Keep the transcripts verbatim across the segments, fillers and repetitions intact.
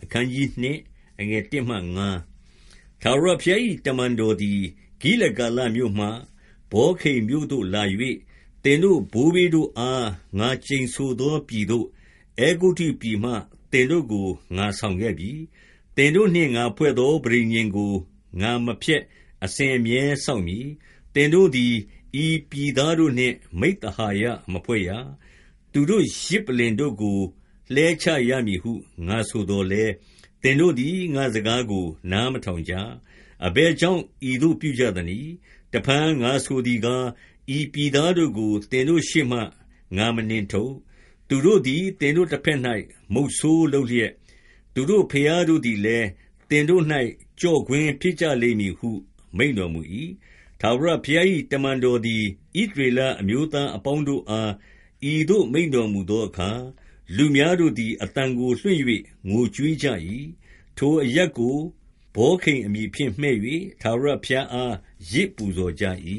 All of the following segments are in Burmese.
အခန်းကြီးနှစ်အငယ်တစ်မှငါးထာဝရဘုရား၏တမန်တော်သည်ဂိလဂါလမြို့မှဘောခိမ်မြို့သို့လာ၍သင်တို့ဘိုးဘေးတို့အားငါကျိန်ဆိုသောပြည်သို့အဲဂုတ္တုပြည်မှသင်တို့ကိုငါဆောင်ခဲ့ပြီ။သင်တို့နှင့်ငါဖွဲ့သောပဋိညာဉ်ကိုငါမဖျက်အစဉ်အမြဲစောင့်မည်။သင်တို့သည်ဤပြည်သားတို့နှင့်မိဿဟာယမဖွဲ့ရ။သူတို့ယဇ်ပလ္လင်တို့ကိုလှဲချရမည်ဟုငါဆိုသော်လည်း၊သင်တို့သည်ငါ့စကားကိုနားမထောင်ကြ။အဘယ်ကြောင့်ဤသို့ပြုကြသနည်း။တဖန်ငါဆိုသည်ကား၊ဤပြည်သားတို့ကိုသင်တို့ရှေ့မှငါမနှင်ထုတ်။သူတို့သည်သင်တို့တဘက်၌မုဆိုးလုပ်လျက်၊သူတို့ဘုရားတို့သည်လည်းသင်တို့၌ကျော့ကွင်းဖြစ်ကြလိမ့်မည်ဟုမိန့်တော်မူ၏။ထာဝရဘုရား၏တမန်တော်သည်ဣသရေလအမျိုးသားအပေါင်းတို့အားဤသို့မိန့်တော်မူသောအခါ၊လူများတို့သည်အသံကိုလွှင့်၍ငိုကြွေးကြ၏။ထိုအရပ်ကိုဘောခိမ်အမည်ဖြင့်မှည့်၍ထာဝရဘုရားအားယဇ်ပူဇော်ကြ၏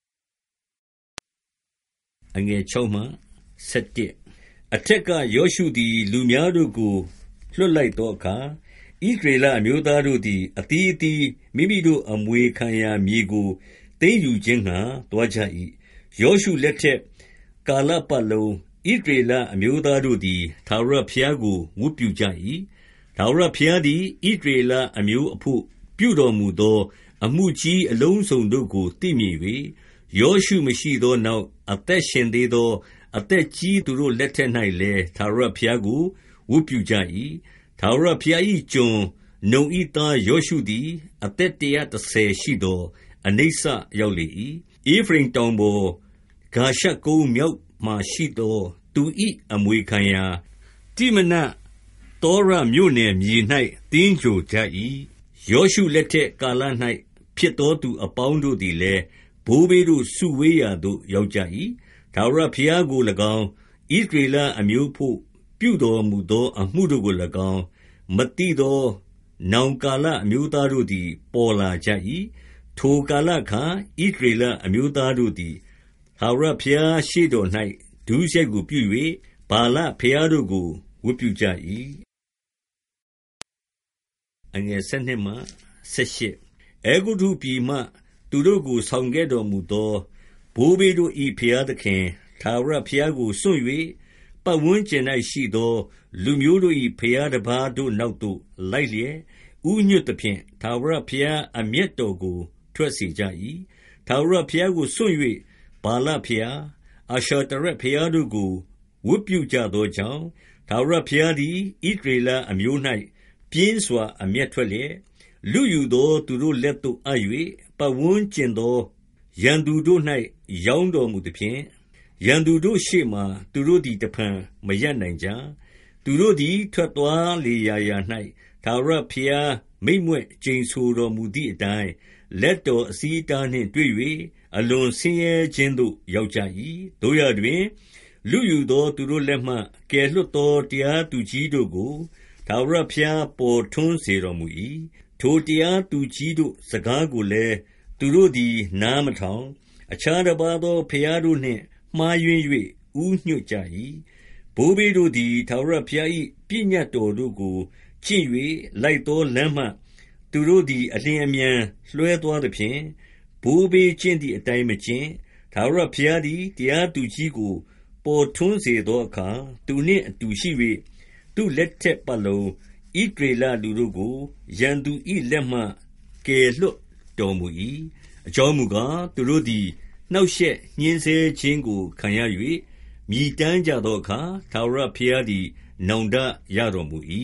။အငယ်ခြောက်မှဆယ်တစ်အထက်ကယောရှုသည်လူများတို့ကိုလွှတ်လိုက်သောအခါ၊ဣသရေလအမျိုးသားတို့သည်အသီးအသီးမိမိတို့အမွေခံရာမြေကိုသိမ်းယူခြင်းငှါသွားကြ၏။ယောရှုလက်ထက်ကာလပတ်လုံးဣသရေလအမျိုးသားတို့သည်ထာဝရဘုရားကိုဝတ်ပြုကြ၏။ထာဝရဘုရားသည်ဣသရေလအမျိုးအဘို့ပြုတော်မူသောအမှုကြီးအလုံးစုံတို့ကိုသိမြင်၍၊ယောရှုမရှိသောနောက်အသက်ရှင်သေးသောအသက်ကြီးသူတို့လက်ထက်၌လည်းထာဝရဘုရားကိုဝတ်ပြုကြ၏။ထာဝရဘုရား၏ကျွန်နုန်၏သားယောရှုသည်အသက်တရာတဆယ်ရှိသော်အနိစ္စရောက်လေ၏။ဧဖရိမ်တောင်ပေါ်ဂါရှကုန်းမြောက်မှာရှိသောသူ၏အမွေခံရာတိမနတ်သောရမြို့နယ်မြေ၌သင်္ဂြိုဟ်ကြ၏။ယောရှုလက်ထက်ကာလ၌ဖြစ်သောသူအပေါင်းတို့သည်လည်းဘိုးဘေးတို့စုဝေးရာသို့ရောက်ကြ၏။ထာဝရဘုရားကို၎င်းဣသရေလအမျိုးအဘို့ပြုတော်မူသောအမှုတို့ကို၎င်းမသိသောနောင်ကာလအမျိုးသားတို့သည်ပေါ်လာကြ၏။ထိုကာလအခါဣသရေလအမျိုးသားတို့သည်ထာဝရဘုရားရှေ့တော်၌ဒုစရိုက်ကိုပြု၍ဗာလဘုရားတို့ကိုဝတ်ပြုကြ၏။အငယ်ဆယ်နှစ်မှဆယ်ရှစ်အဲဂုတ္တုပြည်မှသူတို့ကိုဆောင်ခဲ့တော်မူသောဘိုးဘေးတို့၏ဘုရားသခင်ထာဝရဘုရားကိုစွန့်၍ပတ်ဝန်းကျင်၌ရှိသောလူမျိုးတို့၏ဘုရားတပါးတို့နောက်သို့လိုက်လျက်ဥညွတ်သဖြင့်ထာဝရဘုရားအမျက်တော်ကိုထွက်စေကြ၏။ထာဝရဘုရားကိုစွန့်၍ဗာလဘုရားအာရှတရက်ဘုရားတို့ကိုဝတ်ပြုကြသောကြောင့်၊ထာဝရဘုရားသည်ဣသရေလအမျိုး၌ပြင်းစွာအမျက်ထွက်လျက်လုယူသောသူတို့လက်သို့အပ်၍ပတ်ဝန်းကျင်သောရန်သူတို့၌ရောင်းတော်မူသဖြင့်၊ရန်သူတို့ရှေ့မှာသူတို့သည်တဖန်မရပ်နိုင်ကြ။သူတို့သည်ထွက်သွားလေရာရာ၌ထာဝရဘုရားမိန့်မြွက်ကျိန်ဆိုတော်မူသည်အတိုင်းလက်တော်အဆီးအတားနှင့်တွေ့၍အလွန်ဆင်းရဲခြင်းသို့ရောက်ကြ၏။သို့ရာတွင်လုယူသောသူတို့လက်မှကယ်လွှတ်သောတရားသူကြီးတို့ကိုထာဝရဘုရားပေါ်ထွန်းစေတော်မူ၏။ထိုတရားသူကြီးတို့စကားကိုလည်းသူတို့သည်နားမထောင်၊အခြားတပါးသောဘုရားတို့နှင့်မှားယွင်း၍ဦးညွှတ်ကြ၏။ဘိုးဘေးတို့သည်ထာဝရဘုရား၏ပညတ်တော်တို့ကိုကျင့်၍လိုက်သောလမ်းမှသူတို့သည်အလျင်အမြန်လွှဲသွားသဖြင့်၊ဘိုးဘေးကျင့်သည်အတိုင်းမကျင့်။ထာဝရဘုရားသည်တရားသူကြီးကိုပေါ်ထွန်းစေသောအခါသူနှင့်အတူရှိ၍သူ့လက်ထက်ပတ်လုံးဣသရေလလူတို့ကိုရန်သူ၏လက်မှကယ်လွှတ်တော်မူ၏။အကြောင်းမူကားသူတို့သည်နှောင့်ရှက်ညှဉ်းဆဲခြင်းကိုခံရ၍မြည်တမ်းကြသောအခါထာဝရဘုရားသည်နောင်တရတော်မူ၏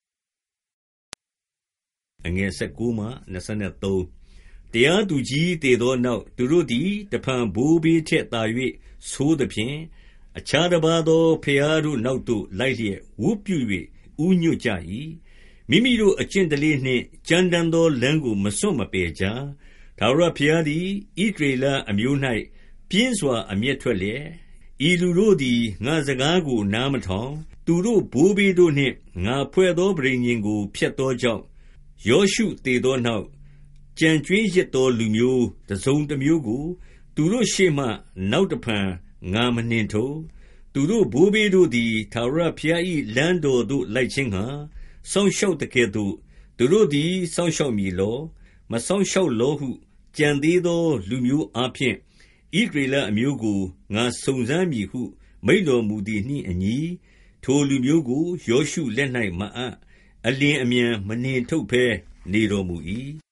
။အငယ်၁၉မှ၂၃တရားသူကြီးသေသောနောက်သူတို့သည်တဖန်ဘိုးဘေးထက်သာ၍ဆိုးသဖြင့်၊အခြားတပါးသောဘုရားတို့နောက်သို့လိုက်လျက်ဝတ်ပြု၍ဦးညွှတ်ကြ၏။မိမိတို့အကျင့်ဓလေ့နှင့်ကြမ်းတမ်းသောလမ်းကိုမစွန့်မပယ်ကြ။ထာဝရဘုရားသည်ဣသရေလအမျိုး၌ပြင်းစွာအမျက်ထွက်လျက်၊ဤလူတို့သည်ငါ့စကားကိုနားမထောင်၊သူတို့ဘိုးဘေးတို့နှင့်ငါဖွဲ့သောပဋိညာဉ်ကိုဖျက်သောကြောင့်၊ယောရှုသေသောနောက်ကျန်ကြွင်းရစ်သောလူမျိုးတစုံတမျိုးကိုသူတို့ရှေ့မှနောက်တဖန်ငါမနှင်ထုတ်။သူတို့ဘိုးဘေးတို့သည်ထာဝရဘုရား၏လမ်းတော်သို့လိုက်ခြင်းငှါစောင့်ရှောက်သကဲ့သို့သူတို့သည်စောင့်ရှောက်မည်လောမစောင့်ရှောက်လောဟုကြံသေးသောလူမျိုးအားဖြင့်ဣသရေလအမျိုးကိုငါစုံစမ်းမည်ဟုမိန့်တော်မူသည်နှင့်အညီထိုလူမျိုးကိုယောရှုလက်၌မအပ်အလျင်အမြန်မနှင်ထုတ်ဘဲနေတော်မူ၏